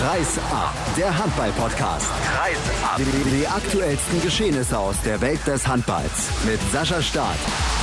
Kreis ab, der Handball-Podcast. Kreis ab. Die aktuellsten Geschehnisse aus der Welt des Handballs mit Sascha Staat.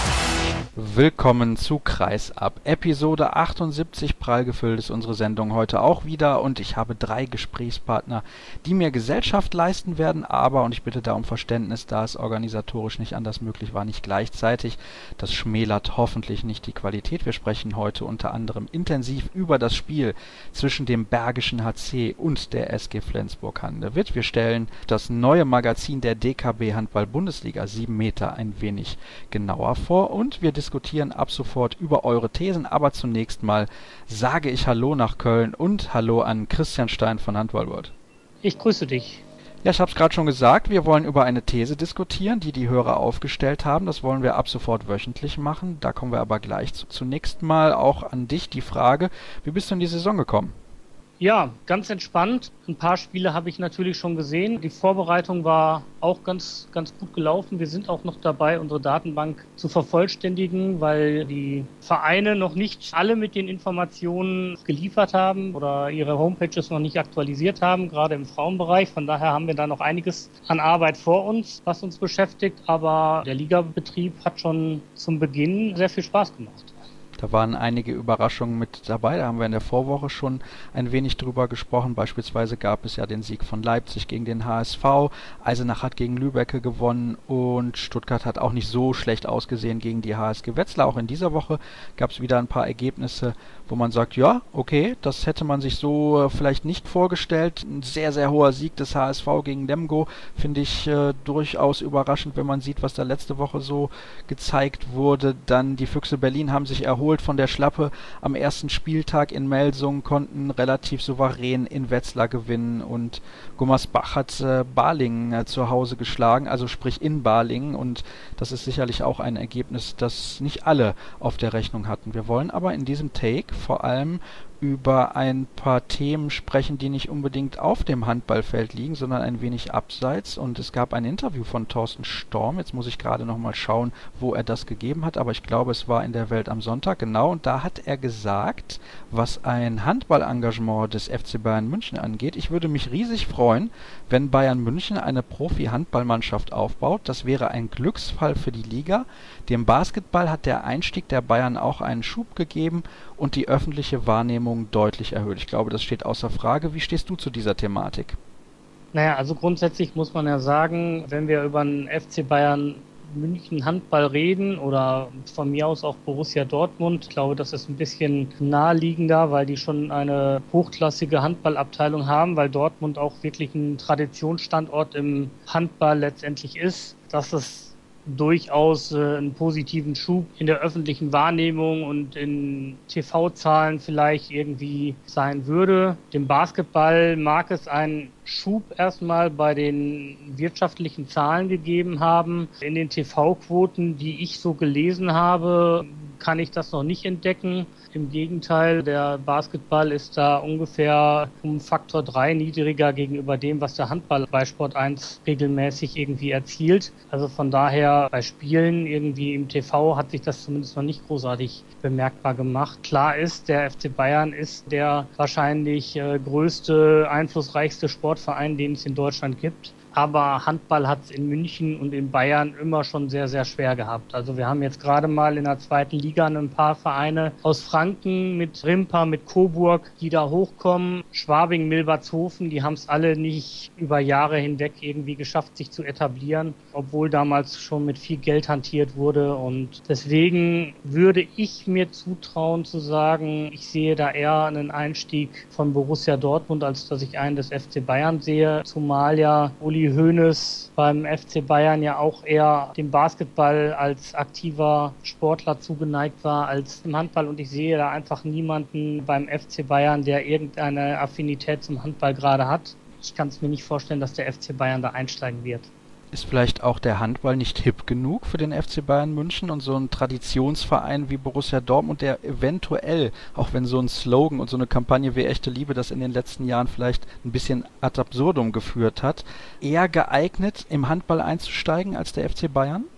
Willkommen zu Kreis ab. Episode 78, prall gefüllt ist unsere Sendung heute auch wieder und ich habe 3 Gesprächspartner, die mir Gesellschaft leisten werden, aber, und ich bitte da um Verständnis, da es organisatorisch nicht anders möglich war, nicht gleichzeitig. Das schmälert hoffentlich nicht die Qualität. Wir sprechen heute unter anderem intensiv über das Spiel zwischen dem Bergischen HC und der SG Flensburg-Handewitt. Wir stellen das neue Magazin der DKB Handball-Bundesliga 7 Meter ein wenig genauer vor und wir diskutieren ab sofort über eure Thesen, aber zunächst mal sage ich Hallo nach Köln und Hallo an Christian Stein von Handball World. Ich grüße dich. Ja, ich habe es gerade schon gesagt, wir wollen über eine These diskutieren, die die Hörer aufgestellt haben. Das wollen wir ab sofort wöchentlich machen, da kommen wir aber gleich zu. Zunächst mal auch an dich die Frage, wie bist du in die Saison gekommen? Ja, ganz entspannt. Ein paar Spiele habe ich natürlich schon gesehen. Die Vorbereitung war auch ganz gut gelaufen. Wir sind auch noch dabei, unsere Datenbank zu vervollständigen, weil die Vereine noch nicht alle mit den Informationen geliefert haben oder ihre Homepages noch nicht aktualisiert haben, gerade im Frauenbereich. Von daher haben wir da noch einiges an Arbeit vor uns, was uns beschäftigt. Aber der Ligabetrieb hat schon zum Beginn sehr viel Spaß gemacht. Da waren einige Überraschungen mit dabei, da haben wir in der Vorwoche schon ein wenig drüber gesprochen. Beispielsweise gab es ja den Sieg von Leipzig gegen den HSV, Eisenach hat gegen Lübbecke gewonnen und Stuttgart hat auch nicht so schlecht ausgesehen gegen die HSG Wetzlar. Auch in dieser Woche gab es wieder ein paar Ergebnisse, wo man sagt, ja, okay, das hätte man sich so vielleicht nicht vorgestellt. Ein sehr, sehr hoher Sieg des HSV gegen Lemgo finde ich durchaus überraschend, wenn man sieht, was da letzte Woche so gezeigt wurde. Dann die Füchse Berlin haben sich erholt von der Schlappe am ersten Spieltag in Melsungen, konnten relativ souverän in Wetzlar gewinnen und Gummersbach hat Balingen zu Hause geschlagen, also sprich in Balingen, und das ist sicherlich auch ein Ergebnis, das nicht alle auf der Rechnung hatten. Wir wollen aber in diesem Take vor allem über ein paar Themen sprechen, die nicht unbedingt auf dem Handballfeld liegen, sondern ein wenig abseits. Und es gab ein Interview von Thorsten Storm. Jetzt muss ich gerade noch mal schauen, wo er das gegeben hat. Aber ich glaube, es war in der Welt am Sonntag. Genau. Und da hat er gesagt, was ein Handballengagement des FC Bayern München angeht. Ich würde mich riesig freuen, wenn Bayern München eine Profi-Handballmannschaft aufbaut. Das wäre ein Glücksfall für die Liga. Dem Basketball hat der Einstieg der Bayern auch einen Schub gegeben und die öffentliche Wahrnehmung deutlich erhöht. Ich glaube, das steht außer Frage. Wie stehst du zu dieser Thematik? Naja, also grundsätzlich muss man ja sagen, wenn wir über den FC Bayern München Handball reden oder von mir aus auch Borussia Dortmund, ich glaube, das ist ein bisschen naheliegender, weil die schon eine hochklassige Handballabteilung haben, weil Dortmund auch wirklich ein Traditionsstandort im Handball letztendlich ist, dass es durchaus einen positiven Schub in der öffentlichen Wahrnehmung und in TV-Zahlen vielleicht irgendwie sein würde. Dem Basketball mag es einen Schub erstmal bei den wirtschaftlichen Zahlen gegeben haben. In den TV-Quoten, die ich so gelesen habe, kann ich das noch nicht entdecken. Im Gegenteil, der Basketball ist da ungefähr um Faktor 3 niedriger gegenüber dem, was der Handball bei Sport 1 regelmäßig irgendwie erzielt. Also von daher bei Spielen irgendwie im TV hat sich das zumindest noch nicht großartig bemerkbar gemacht. Klar ist, der FC Bayern ist der wahrscheinlich größte, einflussreichste Sportverein, den es in Deutschland gibt. Aber Handball hat es in München und in Bayern immer schon sehr, sehr schwer gehabt. Also wir haben jetzt gerade mal in der zweiten Liga ein paar Vereine aus Franken mit Rimpa, mit Coburg, die da hochkommen. Schwabing, Milbertshofen, die haben es alle nicht über Jahre hinweg irgendwie geschafft, sich zu etablieren, obwohl damals schon mit viel Geld hantiert wurde. Und deswegen würde ich mir zutrauen zu sagen, ich sehe da eher einen Einstieg von Borussia Dortmund, als dass ich einen des FC Bayern sehe. Zumal ja Uli Hoeneß beim FC Bayern ja auch eher dem Basketball als aktiver Sportler zugeneigt war als im Handball. Und ich sehe da einfach niemanden beim FC Bayern, der irgendeine Affinität zum Handball gerade hat. Ich kann es mir nicht vorstellen, dass der FC Bayern da einsteigen wird. Ist vielleicht auch der Handball nicht hip genug für den FC Bayern München und so ein Traditionsverein wie Borussia Dortmund, der eventuell, auch wenn so ein Slogan und so eine Kampagne wie echte Liebe das in den letzten Jahren vielleicht ein bisschen ad absurdum geführt hat, eher geeignet, im Handball einzusteigen als der FC Bayern?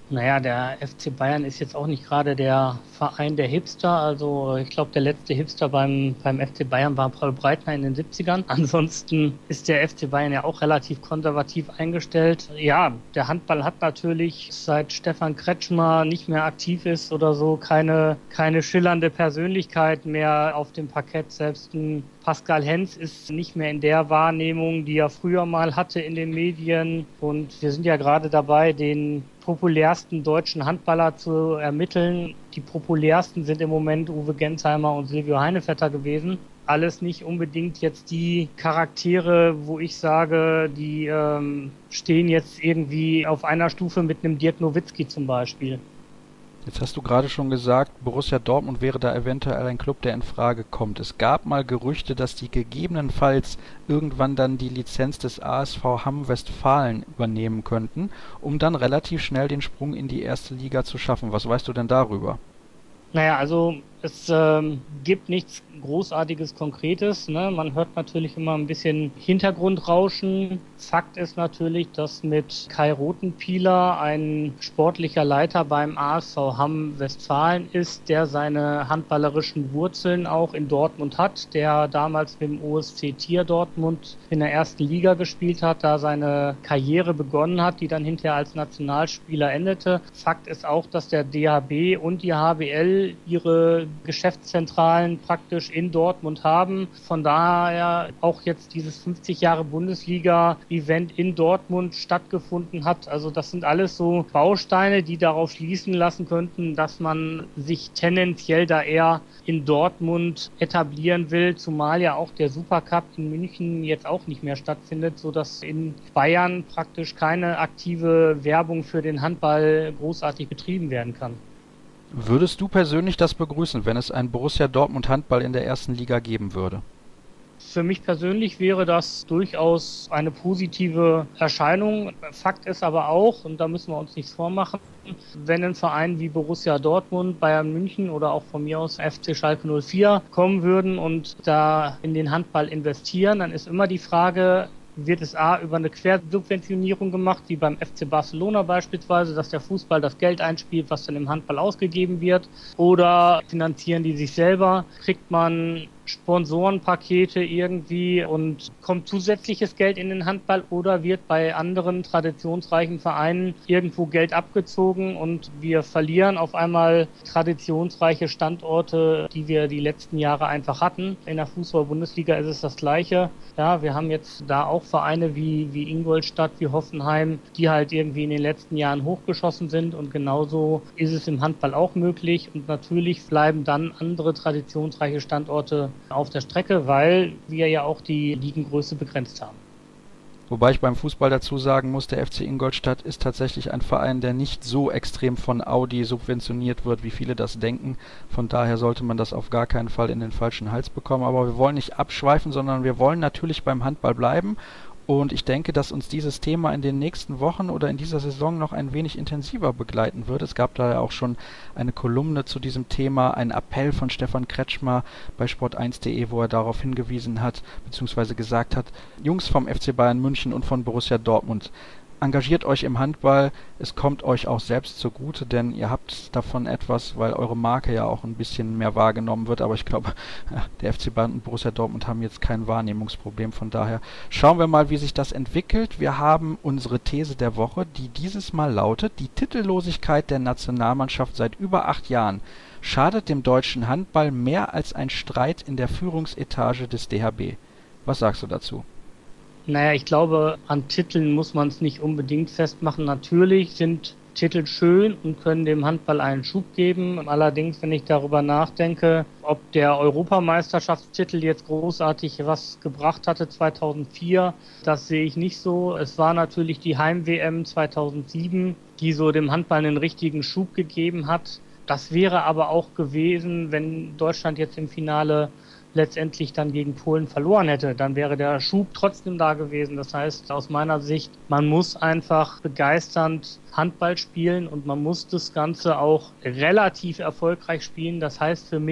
Naja, der FC Bayern ist jetzt auch nicht gerade der Verein der Hipster. Also ich glaube, der letzte Hipster beim FC Bayern war Paul Breitner in den 70ern. Ansonsten ist der FC Bayern ja auch relativ konservativ eingestellt. Ja, der Handball hat natürlich, seit Stefan Kretschmer nicht mehr aktiv ist oder so, keine schillernde Persönlichkeit mehr auf dem Parkett. Selbst ein Pascal Hens ist nicht mehr in der Wahrnehmung, die er früher mal hatte in den Medien. Und wir sind ja gerade dabei, den populärsten deutschen Handballer zu ermitteln. Die populärsten sind im Moment Uwe Gensheimer und Silvio Heinevetter gewesen. Alles nicht unbedingt jetzt die Charaktere, wo ich sage, die stehen jetzt irgendwie auf einer Stufe mit einem Dirk Nowitzki zum Beispiel. Jetzt hast du gerade schon gesagt, Borussia Dortmund wäre da eventuell ein Club, der in Frage kommt. Es gab mal Gerüchte, dass die gegebenenfalls irgendwann dann die Lizenz des ASV Hamm-Westfalen übernehmen könnten, um dann relativ schnell den Sprung in die erste Liga zu schaffen. Was weißt du denn darüber? Naja, also es gibt nichts Großartiges, Konkretes. Ne? Man hört natürlich immer ein bisschen Hintergrundrauschen. Fakt ist natürlich, dass mit Kai Rothenpieler ein sportlicher Leiter beim ASV Hamm-Westfalen ist, der seine handballerischen Wurzeln auch in Dortmund hat, der damals mit dem OSC Tier Dortmund in der ersten Liga gespielt hat, da seine Karriere begonnen hat, die dann hinterher als Nationalspieler endete. Fakt ist auch, dass der DHB und die HBL ihre Geschäftszentralen praktisch in Dortmund haben. Von daher auch jetzt dieses 50 Jahre Bundesliga-Event in Dortmund stattgefunden hat. Also das sind alles so Bausteine, die darauf schließen lassen könnten, dass man sich tendenziell da eher in Dortmund etablieren will, zumal ja auch der Supercup in München jetzt auch nicht mehr stattfindet, sodass in Bayern praktisch keine aktive Werbung für den Handball großartig betrieben werden kann. Würdest du persönlich das begrüßen, wenn es ein Borussia Dortmund Handball in der ersten Liga geben würde? Für mich persönlich wäre das durchaus eine positive Erscheinung. Fakt ist aber auch, und da müssen wir uns nichts vormachen, wenn ein Verein wie Borussia Dortmund, Bayern München oder auch von mir aus FC Schalke 04 kommen würden und da in den Handball investieren, dann ist immer die Frage, wird es über eine Quersubventionierung gemacht, wie beim FC Barcelona beispielsweise, dass der Fußball das Geld einspielt, was dann im Handball ausgegeben wird, oder finanzieren die sich selber, kriegt man Sponsorenpakete irgendwie und kommt zusätzliches Geld in den Handball, oder wird bei anderen traditionsreichen Vereinen irgendwo Geld abgezogen und wir verlieren auf einmal traditionsreiche Standorte, die wir die letzten Jahre einfach hatten. In der Fußball-Bundesliga ist es das Gleiche. Ja, wir haben jetzt da auch Vereine wie Ingolstadt, wie Hoffenheim, die halt irgendwie in den letzten Jahren hochgeschossen sind, und genauso ist es im Handball auch möglich, und natürlich bleiben dann andere traditionsreiche Standorte auf der Strecke, weil wir ja auch die Ligengröße begrenzt haben. Wobei ich beim Fußball dazu sagen muss, der FC Ingolstadt ist tatsächlich ein Verein, der nicht so extrem von Audi subventioniert wird, wie viele das denken. Von daher sollte man das auf gar keinen Fall in den falschen Hals bekommen. Aber wir wollen nicht abschweifen, sondern wir wollen natürlich beim Handball bleiben. Und ich denke, dass uns dieses Thema in den nächsten Wochen oder in dieser Saison noch ein wenig intensiver begleiten wird. Es gab da ja auch schon eine Kolumne zu diesem Thema, einen Appell von Stefan Kretschmer bei sport1.de, wo er darauf hingewiesen hat, beziehungsweise gesagt hat, Jungs vom FC Bayern München und von Borussia Dortmund, engagiert euch im Handball, es kommt euch auch selbst zugute, denn ihr habt davon etwas, weil eure Marke ja auch ein bisschen mehr wahrgenommen wird, aber ich glaube, der FC Bayern und Borussia Dortmund haben jetzt kein Wahrnehmungsproblem, von daher schauen wir mal, wie sich das entwickelt. Wir haben unsere These der Woche, die dieses Mal lautet, die Titellosigkeit der Nationalmannschaft seit über 8 Jahren schadet dem deutschen Handball mehr als ein Streit in der Führungsetage des DHB. Was sagst du dazu? Naja, ich glaube, an Titeln muss man es nicht unbedingt festmachen. Natürlich sind Titel schön und können dem Handball einen Schub geben. Allerdings, wenn ich darüber nachdenke, ob der Europameisterschaftstitel jetzt großartig was gebracht hatte 2004, das sehe ich nicht so. Es war natürlich die Heim-WM 2007, die so dem Handball einen richtigen Schub gegeben hat. Das wäre aber auch gewesen, wenn Deutschland jetzt im Finale letztendlich dann gegen Polen verloren hätte, dann wäre der Schub trotzdem da gewesen. Das heißt, aus meiner Sicht, man muss einfach begeisternd Handball spielen und man muss das Ganze auch relativ erfolgreich spielen. Das heißt für mich,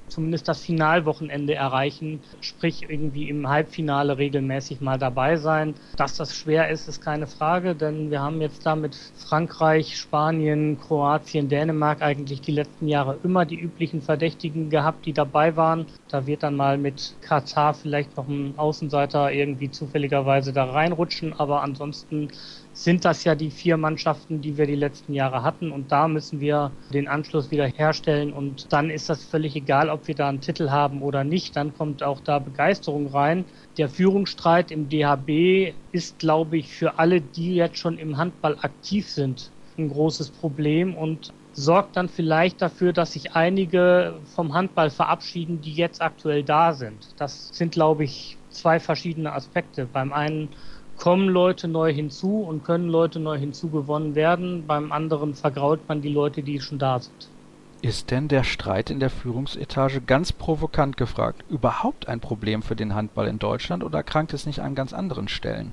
zumindest das Finalwochenende erreichen, sprich irgendwie im Halbfinale regelmäßig mal dabei sein. Dass das schwer ist, ist keine Frage, denn wir haben jetzt da mit Frankreich, Spanien, Kroatien, Dänemark eigentlich die letzten Jahre immer die üblichen Verdächtigen gehabt, die dabei waren. Da wird dann mal mit Katar vielleicht noch ein Außenseiter irgendwie zufälligerweise da reinrutschen, aber ansonsten sind das ja die 4 Mannschaften, die wir die letzten Jahre hatten, und da müssen wir den Anschluss wieder herstellen, und dann ist das völlig egal, ob wir da einen Titel haben oder nicht, dann kommt auch da Begeisterung rein. Der Führungsstreit im DHB ist, glaube ich, für alle, die jetzt schon im Handball aktiv sind, ein großes Problem und sorgt dann vielleicht dafür, dass sich einige vom Handball verabschieden, die jetzt aktuell da sind. Das sind, glaube ich, 2 verschiedene Aspekte. Beim einen kommen Leute neu hinzu und können Leute neu hinzugewonnen werden. Beim anderen vergrault man die Leute, die schon da sind. Ist denn der Streit in der Führungsetage, ganz provokant gefragt, überhaupt ein Problem für den Handball in Deutschland oder krankt es nicht an ganz anderen Stellen?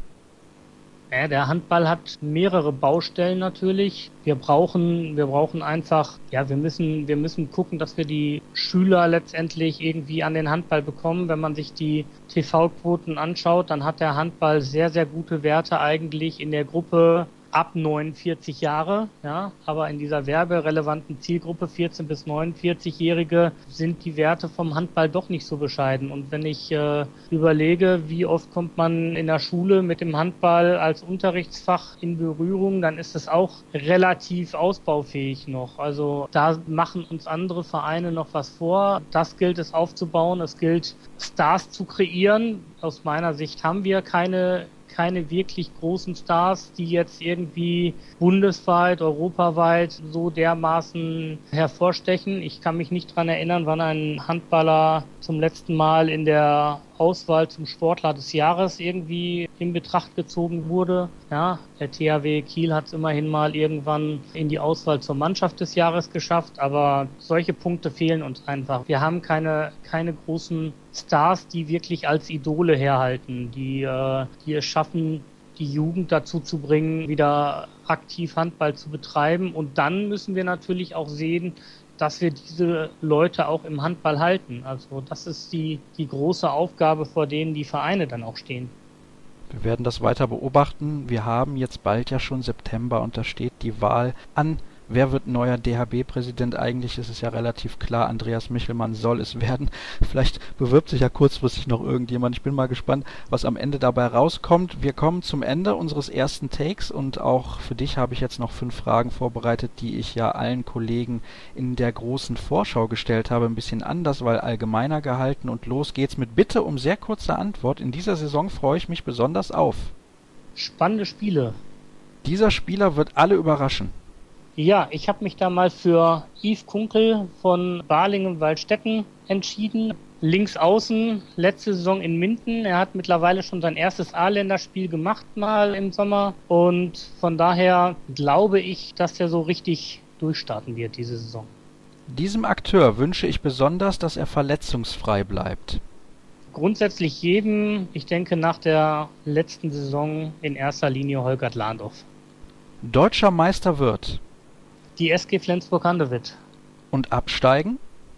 Ja, der Handball hat mehrere Baustellen natürlich. Wir brauchen einfach, wir müssen gucken, dass wir die Schüler letztendlich irgendwie an den Handball bekommen. Wenn man sich die TV-Quoten anschaut, dann hat der Handball sehr, sehr gute Werte eigentlich in der Gruppe ab 49 Jahre, ja, aber in dieser werberelevanten Zielgruppe 14- bis 49-Jährige sind die Werte vom Handball doch nicht so bescheiden. Und wenn ich überlege, wie oft kommt man in der Schule mit dem Handball als Unterrichtsfach in Berührung, dann ist es auch relativ ausbaufähig noch. Also da machen uns andere Vereine noch was vor. Das gilt es aufzubauen, es gilt Stars zu kreieren. Aus meiner Sicht haben wir keine wirklich großen Stars, die jetzt irgendwie bundesweit, europaweit so dermaßen hervorstechen. Ich kann mich nicht dran erinnern, wann ein Handballer zum letzten Mal in der Auswahl zum Sportler des Jahres irgendwie in Betracht gezogen wurde. Ja, der THW Kiel hat es immerhin mal irgendwann in die Auswahl zur Mannschaft des Jahres geschafft, aber solche Punkte fehlen uns einfach. Wir haben keine großen Stars, die wirklich als Idole herhalten, die es schaffen, die Jugend dazu zu bringen, wieder aktiv Handball zu betreiben. Und dann müssen wir natürlich auch sehen, dass wir diese Leute auch im Handball halten. Also das ist die große Aufgabe, vor denen die Vereine dann auch stehen. Wir werden das weiter beobachten. Wir haben jetzt bald ja schon September und da steht die Wahl an. Wer wird neuer DHB-Präsident? Eigentlich ist es ja relativ klar, Andreas Michelmann soll es werden. Vielleicht bewirbt sich ja kurzfristig noch irgendjemand. Ich bin mal gespannt, was am Ende dabei rauskommt. Wir kommen zum Ende unseres ersten Takes und auch für dich habe ich jetzt noch 5 Fragen vorbereitet, die ich ja allen Kollegen in der großen Vorschau gestellt habe. Ein bisschen anders, weil allgemeiner gehalten, und los geht's mit Bitte um sehr kurze Antwort. In dieser Saison freue ich mich besonders auf. Spannende Spiele. Dieser Spieler wird alle überraschen. Ja, ich habe mich da mal für Yves Kunkel von Balingen-Waldstätten entschieden. Links außen, letzte Saison in Minden. Er hat mittlerweile schon sein erstes A-Länderspiel gemacht mal im Sommer. Und von daher glaube ich, dass er so richtig durchstarten wird diese Saison. Diesem Akteur wünsche ich besonders, dass er verletzungsfrei bleibt. Grundsätzlich jedem, ich denke nach der letzten Saison in erster Linie Holgert Lahndorf. Deutscher Meister wird. Die SG Flensburg-Handewitt. Und absteigen?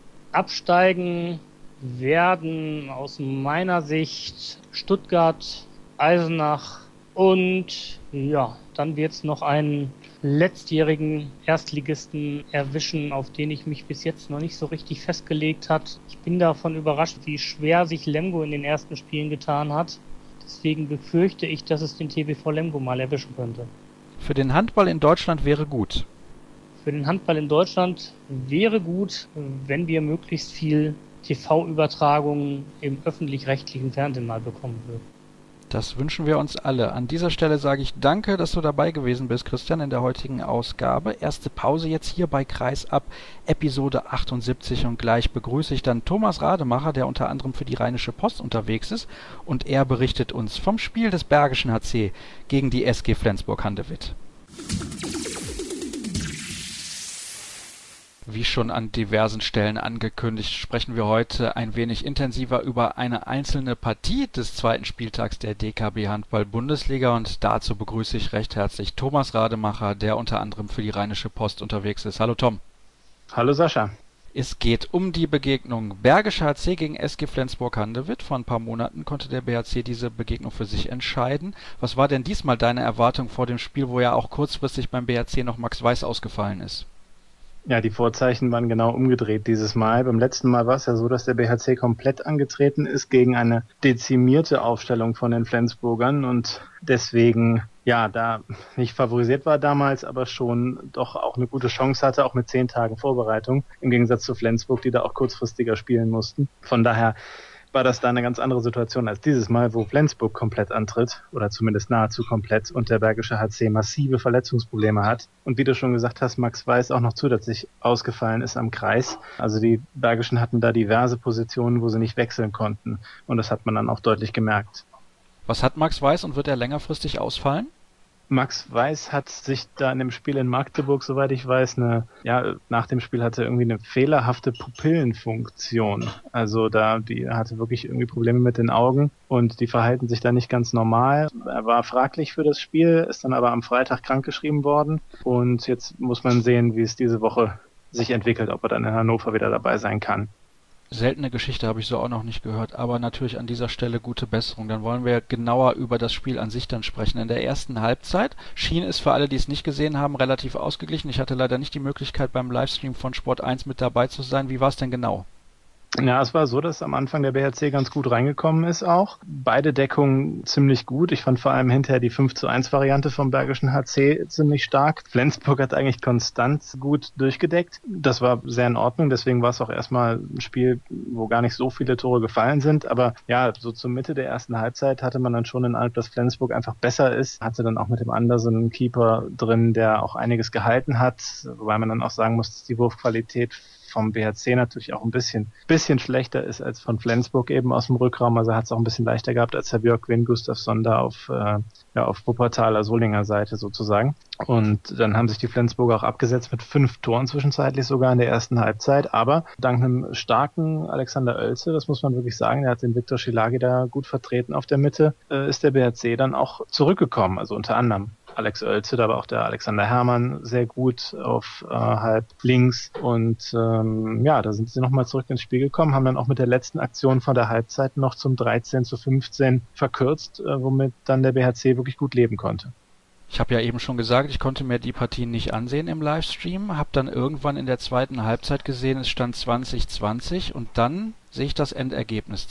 Absteigen werden aus meiner Sicht Stuttgart, Eisenach und dann wird es noch einen letztjährigen Erstligisten erwischen, auf den ich mich bis jetzt noch nicht so richtig festgelegt habe. Ich bin davon überrascht, wie schwer sich Lemgo in den ersten Spielen getan hat. Deswegen befürchte ich, dass es den TBV Lemgo mal erwischen könnte. Für den Handball in Deutschland wäre gut. Für den Handball in Deutschland wäre gut, wenn wir möglichst viel TV-Übertragungen im öffentlich-rechtlichen Fernsehen mal bekommen würden. Das wünschen wir uns alle. An dieser Stelle sage ich danke, dass du dabei gewesen bist, Christian, in der heutigen Ausgabe. Erste Pause jetzt hier bei Kreisab, Episode 78, und gleich begrüße ich dann Thomas Rademacher, der unter anderem für die Rheinische Post unterwegs ist, und er berichtet uns vom Spiel des Bergischen HC gegen die SG Flensburg-Handewitt. Wie schon an diversen Stellen angekündigt, sprechen wir heute ein wenig intensiver über eine einzelne Partie des zweiten Spieltags der DKB Handball-Bundesliga, und dazu begrüße ich recht herzlich Thomas Rademacher, der unter anderem für die Rheinische Post unterwegs ist. Hallo Tom. Hallo Sascha. Es geht um die Begegnung Bergischer HC gegen SG Flensburg-Handewitt. Vor ein paar Monaten konnte der BHC diese Begegnung für sich entscheiden. Was war denn diesmal deine Erwartung vor dem Spiel, wo ja auch kurzfristig beim BHC noch Max Weiß ausgefallen ist? Ja, die Vorzeichen waren genau umgedreht dieses Mal. Beim letzten Mal war es ja so, dass der BHC komplett angetreten ist gegen eine dezimierte Aufstellung von den Flensburgern und deswegen, ja, da nicht favorisiert war damals, aber schon doch auch eine gute Chance hatte, auch mit 10 Tagen Vorbereitung, im Gegensatz zu Flensburg, die da auch kurzfristiger spielen mussten. Von daher war das da eine ganz andere Situation als dieses Mal, wo Flensburg komplett antritt, oder zumindest nahezu komplett, und der Bergische HC massive Verletzungsprobleme hat. Und wie du schon gesagt hast, Max Weiß auch noch zusätzlich ausgefallen ist am Kreis. Also die Bergischen hatten da diverse Positionen, wo sie nicht wechseln konnten. Und das hat man dann auch deutlich gemerkt. Was hat Max Weiß und wird er längerfristig ausfallen? Max Weiß hat sich da in dem Spiel in Magdeburg, soweit ich weiß, nach dem Spiel hatte er irgendwie eine fehlerhafte Pupillenfunktion. Also die hatte wirklich irgendwie Probleme mit den Augen und die verhalten sich da nicht ganz normal. Er war fraglich für das Spiel, ist dann aber am Freitag krankgeschrieben worden und jetzt muss man sehen, wie es diese Woche sich entwickelt, ob er dann in Hannover wieder dabei sein kann. Seltene Geschichte, habe ich so auch noch nicht gehört, aber natürlich an dieser Stelle gute Besserung. Dann wollen wir genauer über das Spiel an sich dann sprechen. In der ersten Halbzeit schien es für alle, die es nicht gesehen haben, relativ ausgeglichen. Ich hatte leider nicht die Möglichkeit, beim Livestream von Sport 1 mit dabei zu sein. Wie war es denn genau? Ja, es war so, dass am Anfang der BHC ganz gut reingekommen ist auch. Beide Deckungen ziemlich gut. Ich fand vor allem hinterher die 5:1 Variante vom Bergischen HC ziemlich stark. Flensburg hat eigentlich konstant gut durchgedeckt. Das war sehr in Ordnung. Deswegen war es auch erstmal ein Spiel, wo gar nicht so viele Tore gefallen sind. Aber ja, so zur Mitte der ersten Halbzeit hatte man dann schon den Eindruck, dass Flensburg einfach besser ist. Hatte dann auch mit dem Andersen einen Keeper drin, der auch einiges gehalten hat. Wobei man dann auch sagen muss, dass die Wurfqualität vom BHC natürlich auch ein bisschen schlechter ist als von Flensburg eben aus dem Rückraum. Also hat es auch ein bisschen leichter gehabt als Herr Björkwin Gustafsson da auf Wuppertaler Solinger Seite sozusagen. Und dann haben sich die Flensburger auch abgesetzt mit 5 Toren zwischenzeitlich sogar in der ersten Halbzeit. Aber dank einem starken Alexander Oelze, das muss man wirklich sagen, der hat den Viktor Schilagi da gut vertreten auf der Mitte, ist der BHC dann auch zurückgekommen. Also unter anderem Alex Oelze, aber auch der Alexander Herrmann sehr gut auf halb links und da sind sie nochmal zurück ins Spiel gekommen, haben dann auch mit der letzten Aktion von der Halbzeit noch zum 13:15 verkürzt, womit dann der BHC wirklich gut leben konnte. Ich habe ja eben schon gesagt, ich konnte mir die Partien nicht ansehen im Livestream, habe dann irgendwann in der zweiten Halbzeit gesehen, es stand 20:20 und dann sehe ich das Endergebnis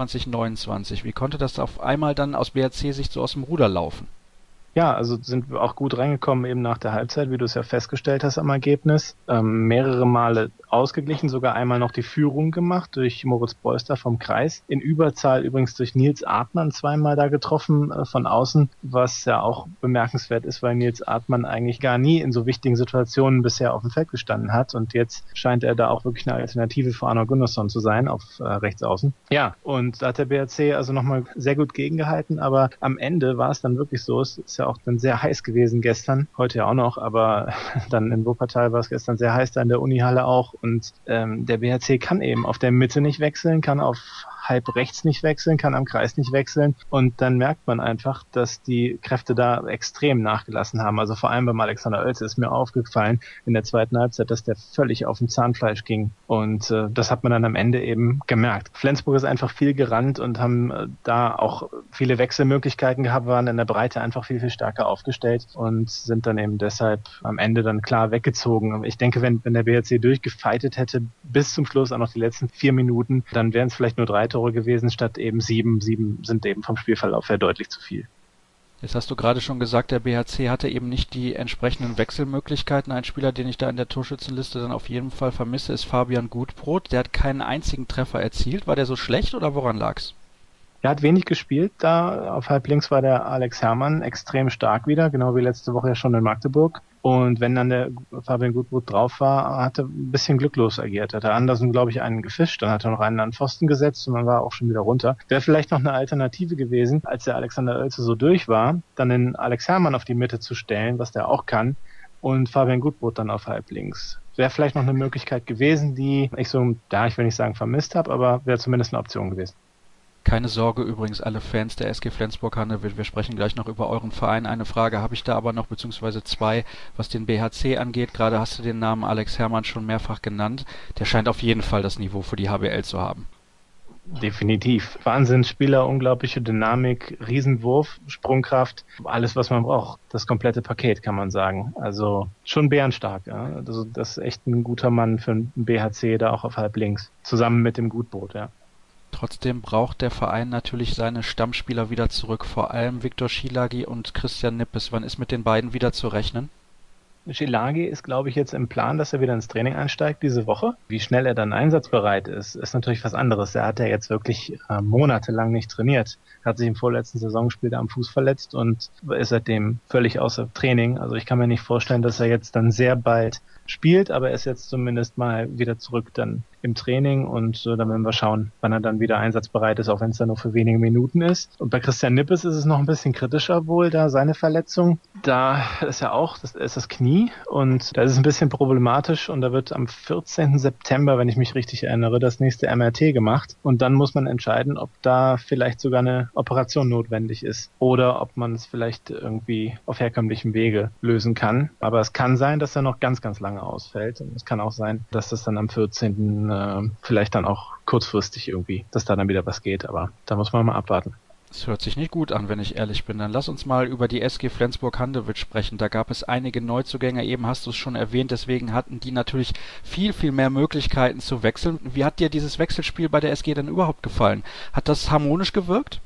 22:29. Wie konnte das auf einmal dann aus BHC-Sicht so aus dem Ruder laufen? Ja, also sind wir auch gut reingekommen eben nach der Halbzeit, wie du es ja festgestellt hast am Ergebnis. Mehrere Male ausgeglichen, sogar einmal noch die Führung gemacht durch Moritz Beuster vom Kreis. In Überzahl übrigens durch Nils Artmann zweimal da getroffen von außen, was ja auch bemerkenswert ist, weil Nils Artmann eigentlich gar nie in so wichtigen Situationen bisher auf dem Feld gestanden hat. Und jetzt scheint er da auch wirklich eine Alternative für Arno Gunnarsson zu sein auf rechtsaußen. Ja, und da hat der BHC also nochmal sehr gut gegengehalten, aber am Ende war es dann wirklich so, es ist ja auch dann sehr heiß gewesen gestern, heute ja auch noch, aber dann in Wuppertal war es gestern sehr heiß, da in der Unihalle auch und der BHC kann eben auf der Mitte nicht wechseln, kann auf halb rechts nicht wechseln, kann am Kreis nicht wechseln und dann merkt man einfach, dass die Kräfte da extrem nachgelassen haben. Also vor allem beim Alexander Oelze ist mir aufgefallen in der zweiten Halbzeit, dass der völlig auf dem Zahnfleisch ging und das hat man dann am Ende eben gemerkt. Flensburg ist einfach viel gerannt und haben da auch viele Wechselmöglichkeiten gehabt, waren in der Breite einfach viel stärker aufgestellt und sind dann eben deshalb am Ende dann klar weggezogen. Ich denke, wenn der BHC durchgefeitet hätte bis zum Schluss, auch noch die letzten 4 Minuten, dann wären es vielleicht nur 3 Tore gewesen, statt eben 7. 7 sind eben vom Spielverlauf her deutlich zu viel. Jetzt hast du gerade schon gesagt, der BHC hatte eben nicht die entsprechenden Wechselmöglichkeiten. Ein Spieler, den ich da in der Torschützenliste dann auf jeden Fall vermisse, ist Fabian Gutbrot. Der hat keinen einzigen Treffer erzielt. War der so schlecht oder woran lag's? Er hat wenig gespielt, da auf halb links war der Alex Herrmann extrem stark wieder, genau wie letzte Woche ja schon in Magdeburg. Und wenn dann der Fabian Gutbrot drauf war, hat er ein bisschen glücklos agiert. Hat der Andersen, glaube ich, einen gefischt, dann hat er noch einen an den Pfosten gesetzt und dann war er auch schon wieder runter. Wäre vielleicht noch eine Alternative gewesen, als der Alexander Oelze so durch war, dann den Alex Herrmann auf die Mitte zu stellen, was der auch kann, und Fabian Gutbrot dann auf halb links. Wäre vielleicht noch eine Möglichkeit gewesen, die ich will nicht sagen vermisst habe, aber wäre zumindest eine Option gewesen. Keine Sorge übrigens, alle Fans der SG Flensburg-Handewitt, wir sprechen gleich noch über euren Verein. Eine Frage habe ich da aber noch, beziehungsweise zwei, was den BHC angeht. Gerade hast du den Namen Alex Herrmann schon mehrfach genannt. Der scheint auf jeden Fall das Niveau für die HBL zu haben. Definitiv. Wahnsinnsspieler, unglaubliche Dynamik, Riesenwurf, Sprungkraft, alles, was man braucht. Das komplette Paket, kann man sagen. Also schon bärenstark. Ja? Also das ist echt ein guter Mann für einen BHC, da auch auf halb links. Zusammen mit dem Gutbrot, ja. Trotzdem braucht der Verein natürlich seine Stammspieler wieder zurück, vor allem Viktor Schielagi und Christian Nippes. Wann ist mit den beiden wieder zu rechnen? Schielagi ist, glaube ich, jetzt im Plan, dass er wieder ins Training einsteigt diese Woche. Wie schnell er dann einsatzbereit ist, ist natürlich was anderes. Er hat ja jetzt wirklich monatelang nicht trainiert. Hat sich im vorletzten Saisonspiel da am Fuß verletzt und ist seitdem völlig außer Training. Also ich kann mir nicht vorstellen, dass er jetzt dann sehr bald spielt, aber er ist jetzt zumindest mal wieder zurück dann im Training und dann werden wir schauen, wann er dann wieder einsatzbereit ist, auch wenn es dann nur für wenige Minuten ist. Und bei Christian Nippes ist es noch ein bisschen kritischer wohl, da seine Verletzung. Da ist ja auch, das ist das Knie und da ist es ein bisschen problematisch und da wird am 14. September, wenn ich mich richtig erinnere, das nächste MRT gemacht und dann muss man entscheiden, ob da vielleicht sogar eine Operation notwendig ist oder ob man es vielleicht irgendwie auf herkömmlichem Wege lösen kann. Aber es kann sein, dass er noch ganz, ganz lange ausfällt und es kann auch sein, dass das dann am 14. Vielleicht dann auch kurzfristig irgendwie, dass da dann wieder was geht, aber da muss man mal abwarten. Das hört sich nicht gut an, wenn ich ehrlich bin. Dann lass uns mal über die SG Flensburg-Handewitt sprechen. Da gab es einige Neuzugänge, eben hast du es schon erwähnt, deswegen hatten die natürlich viel, viel mehr Möglichkeiten zu wechseln. Wie hat dir dieses Wechselspiel bei der SG denn überhaupt gefallen? Hat das harmonisch gewirkt?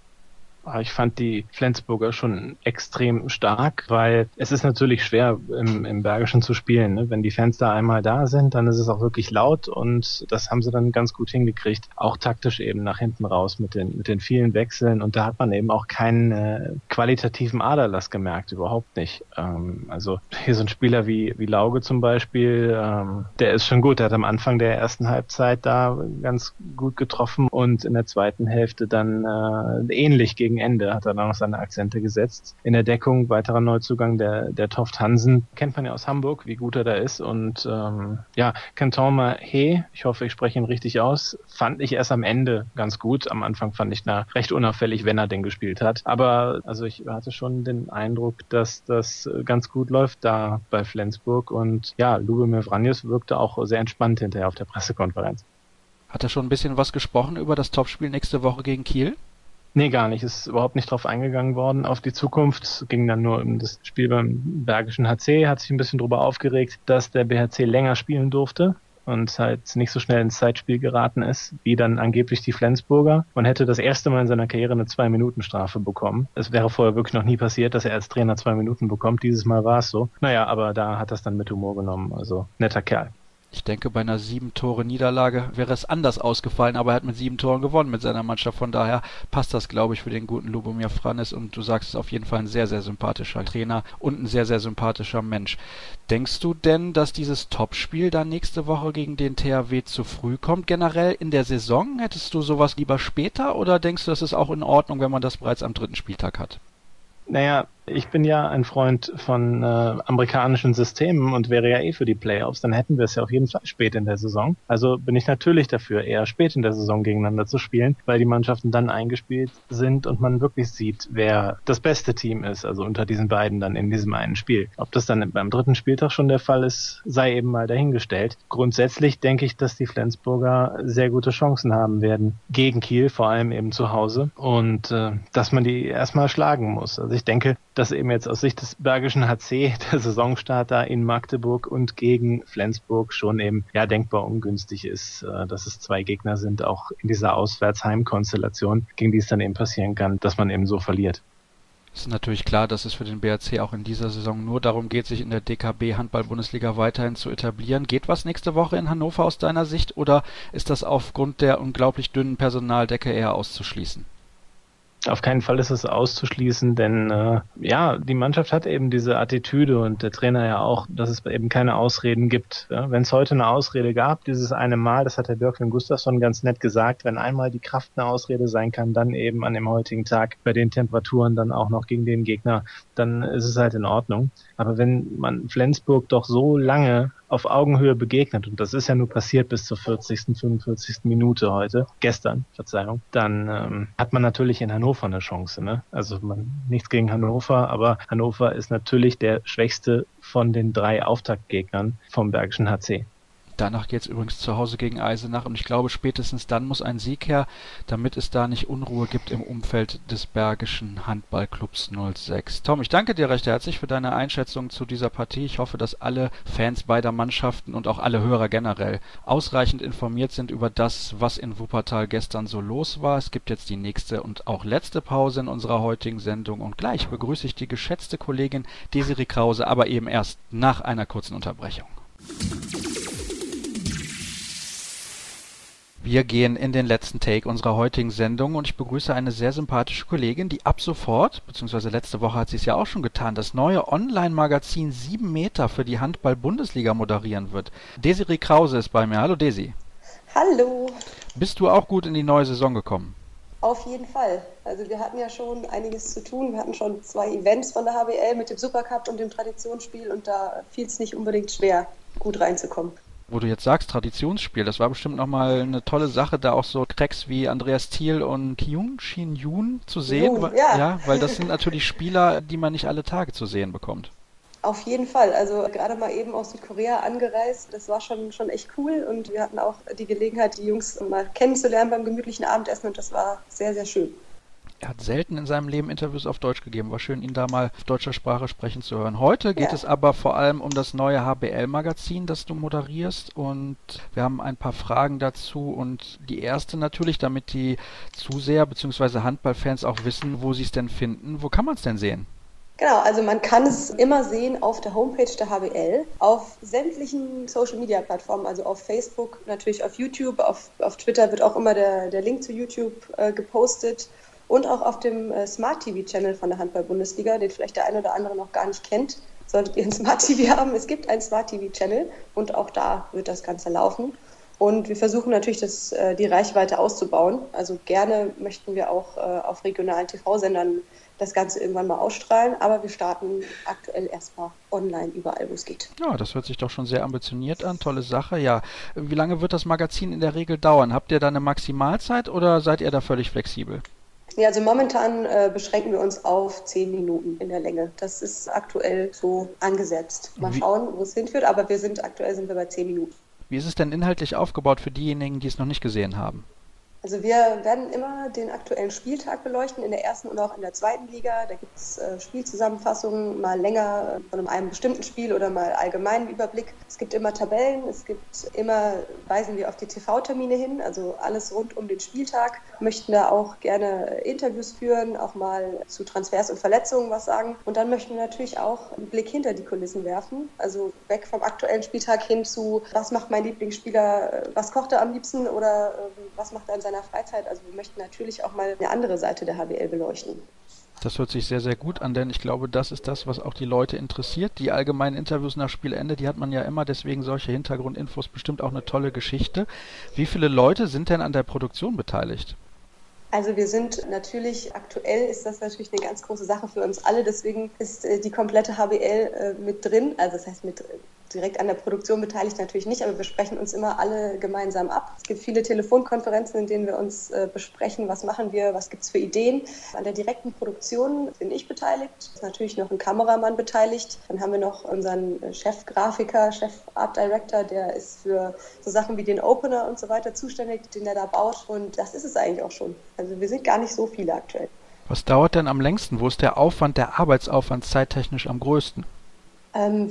Ich fand die Flensburger schon extrem stark, weil es ist natürlich schwer im Bergischen zu spielen. Ne? Wenn die Fans da einmal da sind, dann ist es auch wirklich laut und das haben sie dann ganz gut hingekriegt. Auch taktisch eben nach hinten raus mit den vielen Wechseln und da hat man eben auch keinen qualitativen Aderlass gemerkt, überhaupt nicht. Also hier so ein Spieler wie Lauge zum Beispiel, der ist schon gut. Der hat am Anfang der ersten Halbzeit da ganz gut getroffen und in der zweiten Hälfte dann ähnlich gegen Ende hat er dann noch seine Akzente gesetzt. In der Deckung weiterer Neuzugang der Toft Hansen. Kennt man ja aus Hamburg, wie gut er da ist. Und Canton Mahé, ich hoffe, ich spreche ihn richtig aus, fand ich erst am Ende ganz gut. Am Anfang fand ich recht unauffällig, wenn er den gespielt hat. Aber also ich hatte schon den Eindruck, dass das ganz gut läuft da bei Flensburg. Und ja, Lubomir Vranjes wirkte auch sehr entspannt hinterher auf der Pressekonferenz. Hat er schon ein bisschen was gesprochen über das Topspiel nächste Woche gegen Kiel? Nee, gar nicht. Ist überhaupt nicht drauf eingegangen worden auf die Zukunft. Es ging dann nur um das Spiel beim Bergischen HC. Hat sich ein bisschen drüber aufgeregt, dass der BHC länger spielen durfte und halt nicht so schnell ins Zeitspiel geraten ist, wie dann angeblich die Flensburger. Man hätte das erste Mal in seiner Karriere eine 2-Minuten-Strafe bekommen. Es wäre vorher wirklich noch nie passiert, dass er als Trainer 2 Minuten bekommt. Dieses Mal war es so. Naja, aber da hat er es dann mit Humor genommen. Also netter Kerl. Ich denke, bei einer 7-Tore-Niederlage wäre es anders ausgefallen, aber er hat mit 7 Toren gewonnen mit seiner Mannschaft. Von daher passt das, glaube ich, für den guten Lubomir Vranjes. Und du sagst, es ist auf jeden Fall ein sehr, sehr sympathischer Trainer und ein sehr, sehr sympathischer Mensch. Denkst du denn, dass dieses Topspiel dann nächste Woche gegen den THW zu früh kommt? Generell in der Saison hättest du sowas lieber später oder denkst du, das ist auch in Ordnung, wenn man das bereits am 3. Spieltag hat? Naja, ich bin ja ein Freund von amerikanischen Systemen und wäre ja für die Playoffs, dann hätten wir es ja auf jeden Fall spät in der Saison. Also bin ich natürlich dafür, eher spät in der Saison gegeneinander zu spielen, weil die Mannschaften dann eingespielt sind und man wirklich sieht, wer das beste Team ist, also unter diesen beiden dann in diesem einen Spiel. Ob das dann beim 3. Spieltag schon der Fall ist, sei eben mal dahingestellt. Grundsätzlich denke ich, dass die Flensburger sehr gute Chancen haben werden gegen Kiel, vor allem eben zu Hause und dass man die erstmal schlagen muss. Also ich denke, dass eben jetzt aus Sicht des Bergischen HC der Saisonstart da in Magdeburg und gegen Flensburg schon eben denkbar ungünstig ist, dass es 2 Gegner sind, auch in dieser Auswärtsheimkonstellation, gegen die es dann eben passieren kann, dass man eben so verliert. Es ist natürlich klar, dass es für den BHC auch in dieser Saison nur darum geht, sich in der DKB Handball-Bundesliga weiterhin zu etablieren. Geht was nächste Woche in Hannover aus deiner Sicht oder ist das aufgrund der unglaublich dünnen Personaldecke eher auszuschließen? Auf keinen Fall ist es auszuschließen, denn die Mannschaft hat eben diese Attitüde und der Trainer ja auch, dass es eben keine Ausreden gibt. Ja? Wenn es heute eine Ausrede gab, dieses eine Mal, das hat der Björkvin Gustafsson ganz nett gesagt, wenn einmal die Kraft eine Ausrede sein kann, dann eben an dem heutigen Tag bei den Temperaturen dann auch noch gegen den Gegner, dann ist es halt in Ordnung. Aber wenn man Flensburg doch so lange auf Augenhöhe begegnet, und das ist ja nur passiert bis zur 40., 45. Minute gestern, dann hat man natürlich in Hannover eine Chance, ne? Also nichts gegen Hannover, aber Hannover ist natürlich der schwächste von den 3 Auftaktgegnern vom Bergischen HC. Danach geht es übrigens zu Hause gegen Eisenach und ich glaube, spätestens dann muss ein Sieg her, damit es da nicht Unruhe gibt im Umfeld des Bergischen Handballclubs 06. Tom, ich danke dir recht herzlich für deine Einschätzung zu dieser Partie. Ich hoffe, dass alle Fans beider Mannschaften und auch alle Hörer generell ausreichend informiert sind über das, was in Wuppertal gestern so los war. Es gibt jetzt die nächste und auch letzte Pause in unserer heutigen Sendung und gleich begrüße ich die geschätzte Kollegin Desiree Krause, aber eben erst nach einer kurzen Unterbrechung. Wir gehen in den letzten Take unserer heutigen Sendung und ich begrüße eine sehr sympathische Kollegin, die ab sofort, beziehungsweise letzte Woche hat sie es ja auch schon getan, das neue Online-Magazin 7 Meter für die Handball-Bundesliga moderieren wird. Desiree Krause ist bei mir. Hallo Desi. Hallo. Bist du auch gut in die neue Saison gekommen? Auf jeden Fall. Also wir hatten ja schon einiges zu tun. Wir hatten schon 2 Events von der HBL mit dem Supercup und dem Traditionsspiel und da fiel es nicht unbedingt schwer, gut reinzukommen. Wo du jetzt sagst, Traditionsspiel, das war bestimmt nochmal eine tolle Sache, da auch so Cracks wie Andreas Thiel und Shin Yoon zu sehen. Ja, weil das sind natürlich Spieler, die man nicht alle Tage zu sehen bekommt. Auf jeden Fall. Also gerade mal eben aus Südkorea angereist, das war schon echt cool und wir hatten auch die Gelegenheit, die Jungs mal kennenzulernen beim gemütlichen Abendessen und das war sehr, sehr schön. Er hat selten in seinem Leben Interviews auf Deutsch gegeben. War schön, ihn da mal auf deutscher Sprache sprechen zu hören. Heute geht es aber vor allem um das neue HBL-Magazin, das du moderierst. Und wir haben ein paar Fragen dazu. Und die erste natürlich, damit die Zuseher bzw. Handballfans auch wissen, wo sie es denn finden. Wo kann man es denn sehen? Genau, also man kann es immer sehen auf der Homepage der HBL, auf sämtlichen Social-Media-Plattformen, also auf Facebook, natürlich auf YouTube, auf Twitter wird auch immer der Link zu YouTube gepostet. Und auch auf dem Smart-TV-Channel von der Handball-Bundesliga, den vielleicht der eine oder andere noch gar nicht kennt. Solltet ihr ein Smart-TV haben, es gibt einen Smart-TV-Channel und auch da wird das Ganze laufen. Und wir versuchen natürlich, die Reichweite auszubauen. Also gerne möchten wir auch auf regionalen TV-Sendern das Ganze irgendwann mal ausstrahlen, aber wir starten aktuell erstmal online überall, wo es geht. Ja, das hört sich doch schon sehr ambitioniert an, tolle Sache. Ja, wie lange wird das Magazin in der Regel dauern? Habt ihr da eine Maximalzeit oder seid ihr da völlig flexibel? Ja, also momentan beschränken wir uns auf 10 Minuten in der Länge. Das ist aktuell so angesetzt. Mal schauen, wo es hinführt, aber aktuell sind wir bei 10 Minuten. Wie ist es denn inhaltlich aufgebaut für diejenigen, die es noch nicht gesehen haben? Also wir werden immer den aktuellen Spieltag beleuchten, in der ersten und auch in der zweiten Liga. Da gibt es Spielzusammenfassungen, mal länger von einem bestimmten Spiel oder mal allgemeinen Überblick. Es gibt immer Tabellen, weisen wir auf die TV-Termine hin, also alles rund um den Spieltag. Möchten da auch gerne Interviews führen, auch mal zu Transfers und Verletzungen was sagen. Und dann möchten wir natürlich auch einen Blick hinter die Kulissen werfen, also weg vom aktuellen Spieltag hin zu, was macht mein Lieblingsspieler, was kocht er am liebsten oder was macht er in seiner Freizeit. Also wir möchten natürlich auch mal eine andere Seite der HBL beleuchten. Das hört sich sehr, sehr gut an, denn ich glaube, das ist das, was auch die Leute interessiert. Die allgemeinen Interviews nach Spielende, die hat man ja immer, deswegen solche Hintergrundinfos bestimmt auch eine tolle Geschichte. Wie viele Leute sind denn an der Produktion beteiligt? Also wir sind natürlich, aktuell ist das natürlich eine ganz große Sache für uns alle, deswegen ist die komplette HBL mit drin, also das heißt direkt an der Produktion beteiligt natürlich nicht, aber wir sprechen uns immer alle gemeinsam ab. Es gibt viele Telefonkonferenzen, in denen wir uns besprechen, was machen wir, was gibt es für Ideen. An der direkten Produktion bin ich beteiligt, ist natürlich noch ein Kameramann beteiligt. Dann haben wir noch unseren Chefgrafiker, Chef Art Director, der ist für so Sachen wie den Opener und so weiter zuständig, den er da baut. Und das ist es eigentlich auch schon. Also wir sind gar nicht so viele aktuell. Was dauert denn am längsten? Wo ist der Arbeitsaufwand zeittechnisch am größten? Werden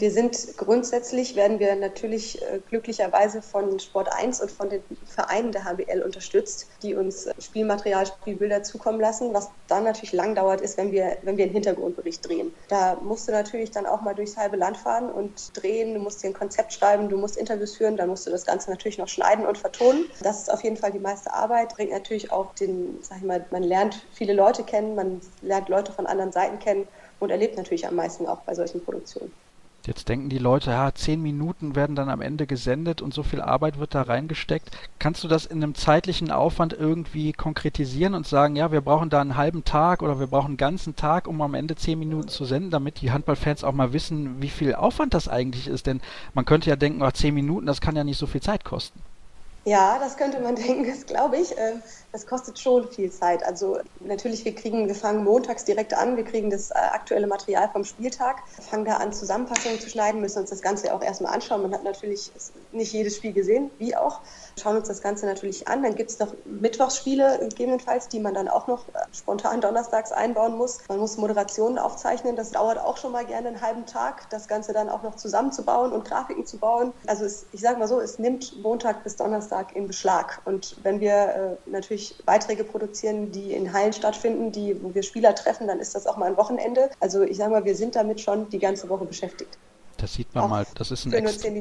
wir natürlich glücklicherweise von Sport 1 und von den Vereinen der HBL unterstützt, die uns Spielmaterial, Spielbilder zukommen lassen. Was dann natürlich lang dauert, ist, wenn wir einen Hintergrundbericht drehen. Da musst du natürlich dann auch mal durchs halbe Land fahren und drehen, du musst dir ein Konzept schreiben, du musst Interviews führen, dann musst du das Ganze natürlich noch schneiden und vertonen. Das ist auf jeden Fall die meiste Arbeit, bringt natürlich auch man lernt viele Leute kennen, man lernt Leute von anderen Seiten kennen und erlebt natürlich am meisten auch bei solchen Produktionen. Jetzt denken die Leute, ja, 10 Minuten werden dann am Ende gesendet und so viel Arbeit wird da reingesteckt. Kannst du das in einem zeitlichen Aufwand irgendwie konkretisieren und sagen, ja, wir brauchen da einen halben Tag oder wir brauchen einen ganzen Tag, um am Ende 10 Minuten zu senden, damit die Handballfans auch mal wissen, wie viel Aufwand das eigentlich ist? Denn man könnte ja denken, 10 Minuten, das kann ja nicht so viel Zeit kosten. Ja, das könnte man denken, das glaube ich. Das kostet schon viel Zeit. Also natürlich, wir fangen montags direkt an, wir kriegen das aktuelle Material vom Spieltag, fangen da an, Zusammenfassungen zu schneiden, müssen uns das Ganze auch erstmal anschauen. Man hat natürlich nicht jedes Spiel gesehen, wie auch. Schauen uns das Ganze natürlich an. Dann gibt es noch Mittwochsspiele gegebenenfalls, die man dann auch noch spontan donnerstags einbauen muss. Man muss Moderationen aufzeichnen, das dauert auch schon mal gerne einen halben Tag, das Ganze dann auch noch zusammenzubauen und Grafiken zu bauen. Also ich sage mal so, es nimmt Montag bis Donnerstag in Beschlag. Und wenn wir natürlich Beiträge produzieren, die in Hallen stattfinden, wo wir Spieler treffen, dann ist das auch mal ein Wochenende. Also ich sage mal, wir sind damit schon die ganze Woche beschäftigt. Das sieht man mal, das ist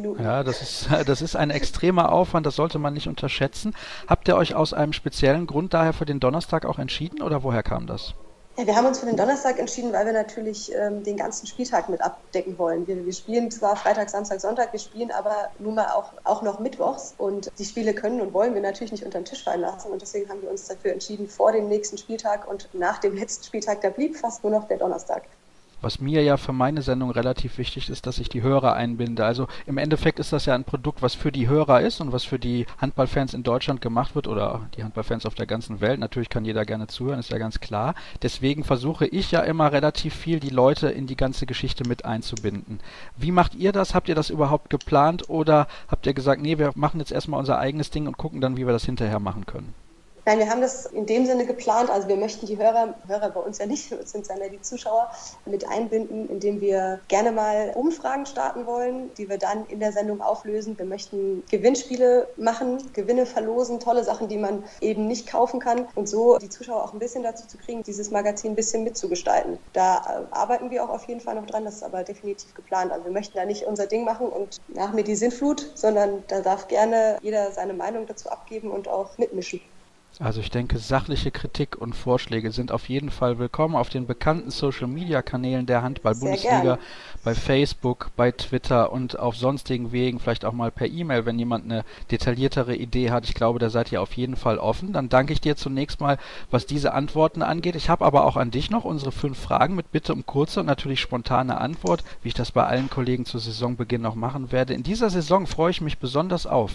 das ist ein extremer Aufwand, das sollte man nicht unterschätzen. Habt ihr euch aus einem speziellen Grund daher für den Donnerstag auch entschieden oder woher kam das? Ja, wir haben uns für den Donnerstag entschieden, weil wir natürlich den ganzen Spieltag mit abdecken wollen. Wir spielen zwar Freitag, Samstag, Sonntag, wir spielen aber nun mal auch noch mittwochs und die Spiele können und wollen wir natürlich nicht unter den Tisch fallen lassen und deswegen haben wir uns dafür entschieden, vor dem nächsten Spieltag und nach dem letzten Spieltag, da blieb fast nur noch der Donnerstag. Was mir ja für meine Sendung relativ wichtig ist, dass ich die Hörer einbinde. Also im Endeffekt ist das ja ein Produkt, was für die Hörer ist und was für die Handballfans in Deutschland gemacht wird oder die Handballfans auf der ganzen Welt. Natürlich kann jeder gerne zuhören, ist ja ganz klar. Deswegen versuche ich ja immer relativ viel, die Leute in die ganze Geschichte mit einzubinden. Wie macht ihr das? Habt ihr das überhaupt geplant oder habt ihr gesagt, nee, wir machen jetzt erstmal unser eigenes Ding und gucken dann, wie wir das hinterher machen können? Nein, wir haben das in dem Sinne geplant, also wir möchten die Hörer bei uns ja nicht, es sind ja die Zuschauer, mit einbinden, indem wir gerne mal Umfragen starten wollen, die wir dann in der Sendung auflösen. Wir möchten Gewinnspiele machen, Gewinne verlosen, tolle Sachen, die man eben nicht kaufen kann und so die Zuschauer auch ein bisschen dazu zu kriegen, dieses Magazin ein bisschen mitzugestalten. Da arbeiten wir auch auf jeden Fall noch dran, das ist aber definitiv geplant. Also wir möchten da nicht unser Ding machen und nach mir die Sintflut, sondern da darf gerne jeder seine Meinung dazu abgeben und auch mitmischen. Also ich denke, sachliche Kritik und Vorschläge sind auf jeden Fall willkommen auf den bekannten Social-Media-Kanälen der Handball-Bundesliga, bei Facebook, bei Twitter und auf sonstigen Wegen, vielleicht auch mal per E-Mail, wenn jemand eine detailliertere Idee hat. Ich glaube, da seid ihr auf jeden Fall offen. Dann danke ich dir zunächst mal, was diese Antworten angeht. Ich habe aber auch an dich noch unsere 5 Fragen mit Bitte um kurze und natürlich spontane Antwort, wie ich das bei allen Kollegen zu Saisonbeginn noch machen werde. In dieser Saison freue ich mich besonders auf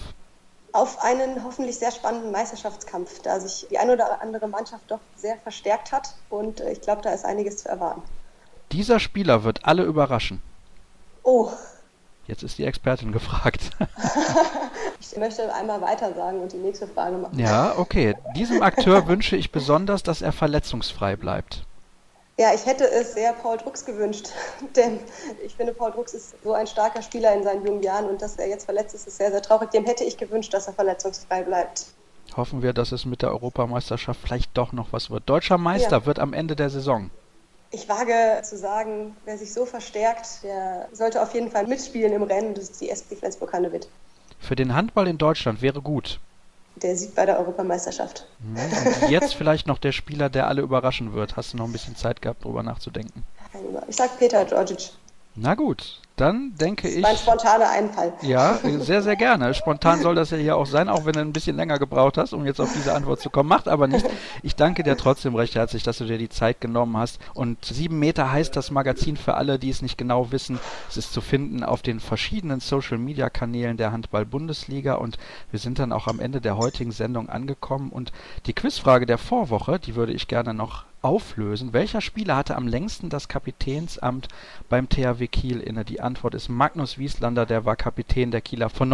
einen hoffentlich sehr spannenden Meisterschaftskampf, da sich die eine oder andere Mannschaft doch sehr verstärkt hat und ich glaube, da ist einiges zu erwarten. Dieser Spieler wird alle überraschen. Oh. Jetzt ist die Expertin gefragt. Ich möchte einmal weiter sagen und die nächste Frage machen. Ja, okay. Diesem Akteur wünsche ich besonders, dass er verletzungsfrei bleibt. Ja, ich hätte es sehr Paul Drucks gewünscht, denn ich finde, Paul Drucks ist so ein starker Spieler in seinen jungen Jahren und dass er jetzt verletzt ist, ist sehr, sehr traurig. Dem hätte ich gewünscht, dass er verletzungsfrei bleibt. Hoffen wir, dass es mit der Europameisterschaft vielleicht doch noch was wird. Deutscher Meister wird am Ende der Saison. Ich wage zu sagen, wer sich so verstärkt, der sollte auf jeden Fall mitspielen im Rennen, das ist die SP Flensburg-Handewitt. Für den Handball in Deutschland wäre gut. Der Sieg bei der Europameisterschaft. Und jetzt vielleicht noch der Spieler, der alle überraschen wird. Hast du noch ein bisschen Zeit gehabt, drüber nachzudenken? Ich sag Petar Djordjic. Na gut, dann denke ich... Das war ein spontaner Einfall. Ja, sehr, sehr gerne. Spontan soll das ja hier auch sein, auch wenn du ein bisschen länger gebraucht hast, um jetzt auf diese Antwort zu kommen. Macht aber nichts. Ich danke dir trotzdem recht herzlich, dass du dir die Zeit genommen hast. Und 7 Meter heißt das Magazin für alle, die es nicht genau wissen. Es ist zu finden auf den verschiedenen Social-Media-Kanälen der Handball-Bundesliga. Und wir sind dann auch am Ende der heutigen Sendung angekommen. Und die Quizfrage der Vorwoche, die würde ich gerne noch auflösen. Welcher Spieler hatte am längsten das Kapitänsamt beim THW Kiel inne? Die Antwort ist Magnus Wieslander, der war Kapitän der Kieler von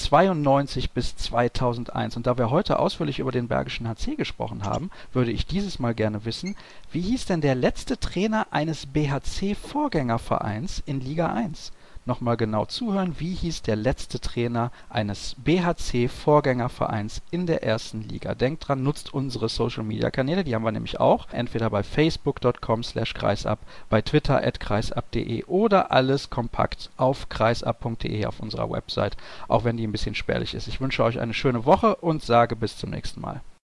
1992 bis 2001. Und da wir heute ausführlich über den Bergischen HC gesprochen haben, würde ich dieses Mal gerne wissen, wie hieß denn der letzte Trainer eines BHC-Vorgängervereins in Liga 1? Nochmal genau zuhören, wie hieß der letzte Trainer eines BHC-Vorgängervereins in der ersten Liga? Denkt dran, nutzt unsere Social-Media-Kanäle, die haben wir nämlich auch, entweder bei facebook.com/kreisab, bei Twitter @kreisab.de oder alles kompakt auf kreisab.de auf unserer Website, auch wenn die ein bisschen spärlich ist. Ich wünsche euch eine schöne Woche und sage bis zum nächsten Mal.